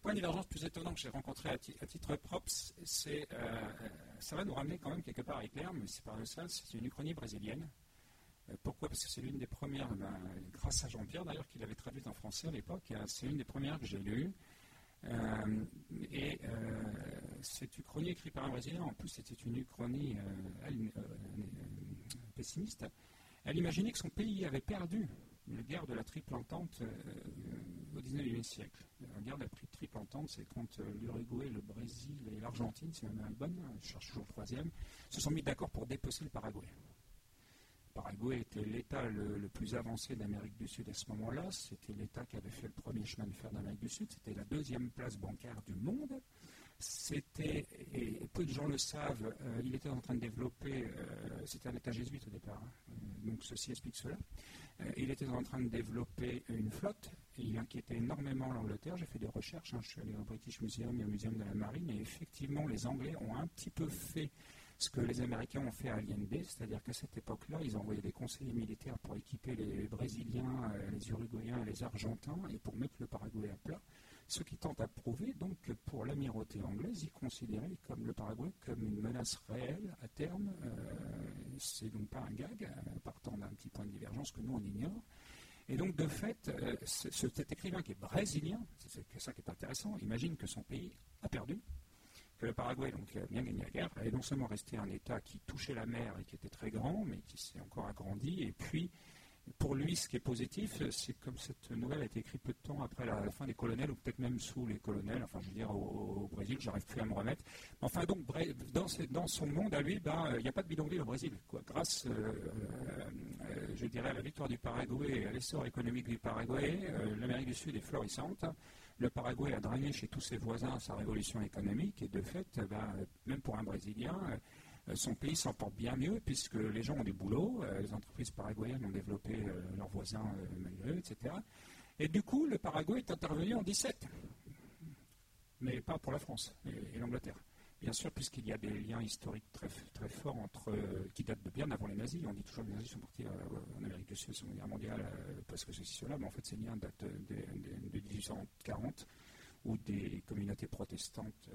point de divergence plus étonnant que j'ai rencontré à titre propre, ça va nous ramener quand même quelque part à Hitler, mais c'est pas le seul, c'est une uchronie brésilienne. Pourquoi ? Parce que c'est l'une des premières, grâce à Jean-Pierre d'ailleurs, qui l'avait traduite en français à l'époque, c'est l'une des premières que j'ai lues. Cette uchronie écrite par un Brésilien, en plus c'était une uchronie pessimiste. Elle imaginait que son pays avait perdu la guerre de la Triple Entente au XIXe siècle. La guerre de la Triple Entente, c'est quand l'Uruguay, le Brésil et l'Argentine, c'est même une bonne, je cherche toujours le troisième, se sont mis d'accord pour dépecer le Paraguay. Le Paraguay était l'État le plus avancé d'Amérique du Sud à ce moment-là. C'était l'État qui avait fait le premier chemin de fer d'Amérique du Sud. C'était la deuxième place bancaire du monde. Et peu de gens le savent, il était en train de développer, c'était un État jésuite au départ, donc ceci explique cela. Il était en train de développer une flotte, et il inquiétait énormément l'Angleterre. J'ai fait des recherches, je suis allé au British Museum et au Muséum de la Marine, et effectivement les Anglais ont un petit peu fait ce que les Américains ont fait à Allende, c'est-à-dire qu'à cette époque-là, ils envoyaient des conseillers militaires pour équiper les Brésiliens, les Uruguayens et les Argentins, et pour mettre le Paraguay à plat. Ce qui tente à prouver donc que pour l'amirauté anglaise, ils considéraient comme le Paraguay comme une menace réelle à terme. C'est donc pas un gag, partant d'un petit point de divergence que nous on ignore. Et donc de fait, cet écrivain qui est brésilien, c'est ça qui est intéressant, imagine que son pays a perdu, que le Paraguay donc, a bien gagné la guerre, est non seulement resté un État qui touchait la mer et qui était très grand, mais qui s'est encore agrandi, et puis pour lui, ce qui est positif, c'est comme cette nouvelle a été écrite peu de temps après la fin des colonels, ou peut-être même sous les colonels, enfin je veux dire au Brésil, j'arrive plus à me remettre. Enfin donc, dans son monde à lui, il n'y a pas de bidonville au Brésil. Grâce, je dirais, à la victoire du Paraguay et à l'essor économique du Paraguay, l'Amérique du Sud est florissante. Le Paraguay a drainé chez tous ses voisins sa révolution économique, et de fait, même pour un Brésilien, son pays s'en porte bien mieux puisque les gens ont du boulot, les entreprises paraguayennes ont développé leurs voisins malgré eux, etc. Et du coup, le Paraguay est intervenu en 17, mais pas pour la France et l'Angleterre. Bien sûr, puisqu'il y a des liens historiques très, très forts qui datent de bien avant les nazis. On dit toujours que les nazis sont partis en Amérique du Sud, la Seconde Guerre mondiale, parce que ceci, cela, mais en fait, ces liens datent de 1840, où des communautés protestantes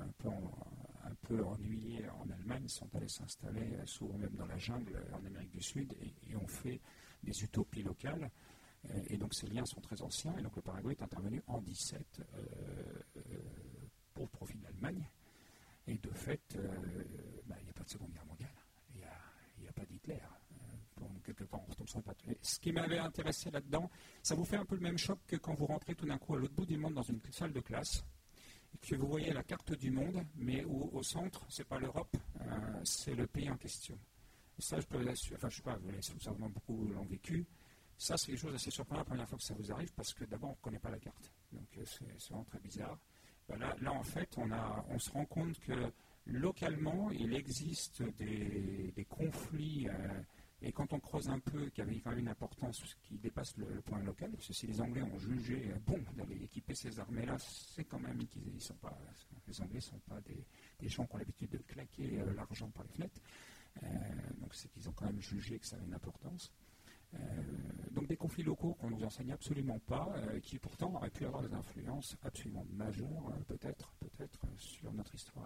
un peu ennuyées en Allemagne sont allées s'installer souvent même dans la jungle en Amérique du Sud et ont fait des utopies locales. Et donc ces liens sont très anciens. Et donc le Paraguay est intervenu en 17 pour le profit de l'Allemagne. Et de fait, il n'y a pas de Seconde Guerre mondiale. Il n'y a pas d'Hitler. Quelque part, on retombe sur les pattes. Ce qui m'avait intéressé là-dedans, ça vous fait un peu le même choc que quand vous rentrez tout d'un coup à l'autre bout du monde dans une salle de classe, et que vous voyez la carte du monde, mais où au centre, ce n'est pas l'Europe, c'est le pays en question. Et ça, je peux vous assurer, enfin, je ne sais pas, vous savez, beaucoup l'ont vécu. Ça, c'est quelque chose d'assez surprenant la première fois que ça vous arrive, parce que d'abord, on ne connaît pas la carte. Donc, c'est vraiment très bizarre. Là, en fait, on se rend compte que localement, il existe des conflits. Et quand on creuse un peu, qu'il y avait quand même une importance qui dépasse le point local, parce que si les Anglais ont jugé bon d'aller équiper ces armées-là, c'est quand même qu'ils sont pas. Les Anglais ne sont pas des gens qui ont l'habitude de claquer l'argent par les fenêtres. Donc c'est qu'ils ont quand même jugé que ça avait une importance. Donc des conflits locaux qu'on ne nous enseigne absolument pas, qui pourtant auraient pu avoir des influences absolument majeures, peut-être sur notre histoire.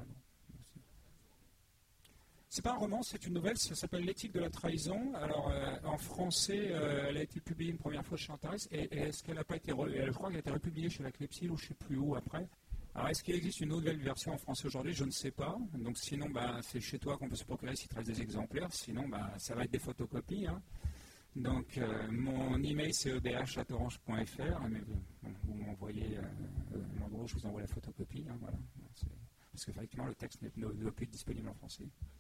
C'est pas un roman, c'est une nouvelle, ça s'appelle L'éthique de la trahison. Alors en français, elle a été publiée une première fois chez Antares, et est-ce qu'elle n'a pas été je crois qu'elle a été republiée chez la Clepsyle ou je ne sais plus où après. Alors est-ce qu'il existe une nouvelle version en français aujourd'hui? Je ne sais pas. Donc sinon, c'est chez toi qu'on peut se procurer s'il te reste des exemplaires. Sinon, ça va être des photocopies. Hein. Donc mon email c'est ebh@orange.fr, mais vous m'envoyez l'endroit où je vous envoie la photocopie. Hein, voilà. Parce qu'effectivement le texte ne doit plus être disponible en français.